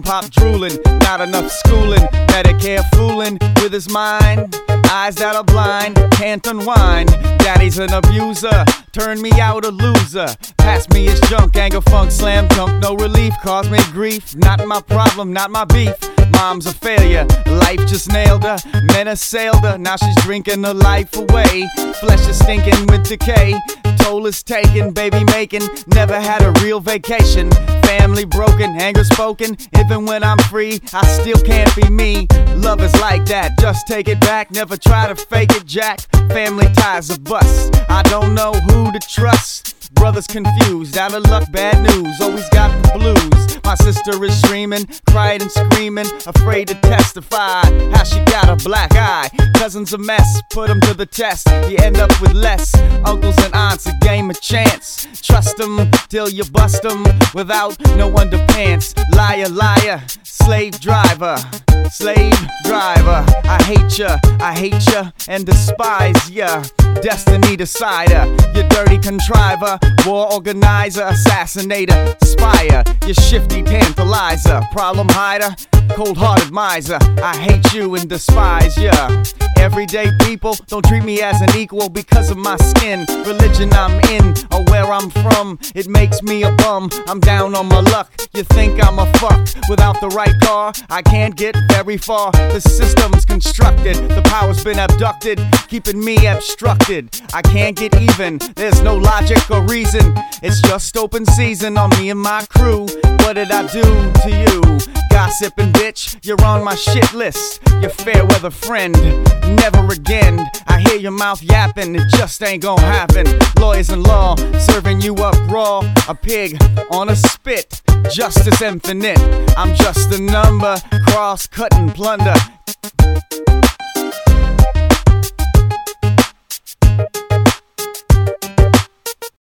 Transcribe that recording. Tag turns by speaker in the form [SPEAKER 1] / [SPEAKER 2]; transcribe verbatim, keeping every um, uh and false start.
[SPEAKER 1] hip-hop drooling, not enough schooling, Medicare fooling with his mind. Eyes that are blind, can't unwind. Daddy's an abuser, turn me out a loser. Pass me his junk, anger, funk, slam dunk. No relief, cause me grief. Not my problem, not my beef. Mom's a failure, life just nailed her. Men assailed her, now she's drinking her life away. Flesh is stinking with decay. Toll is taken, baby making. Never had a real vacation. Family broken, anger spoken. Even when I'm free, I still can't be me. Love is like that, just take it back. Never try to fake it, Jack. Family ties a bust. I don't know who to trust. Brothers confused, out of luck, bad news. Always got the blues. My sister is screaming, crying and screaming, afraid to testify how she got a black eye. Cousin's a mess, put him to the test. You end up with less. Uncles and aunts, a game of chance. Trust them till you bust them without no underpants. Liar, liar, slave driver, slave driver. I hate ya, I hate ya, and despise ya. Destiny decider, you dirty contriver, war organizer, assassinator, spire. You shifty tantalizer, problem hider, cold-hearted miser. I hate you and despise ya. Everyday people don't treat me as an equal because of my skin, religion I'm in, or where I'm from. It makes me a bum, I'm down on my luck. You think I'm a fuck without the right car? I can't get very far. The system's constructed, the power's been abducted, keeping me obstructed. I can't get even, there's no logic or reason. It's just open season on me and my crew. What did I do to you? Gossiping bitch, you're on my shit list. Your fair weather friend, never again. I hear your mouth yapping, it just ain't gonna happen. Lawyers and law, serving you up raw. A pig on a spit, justice infinite. I'm just a number, cross-cutting plunder.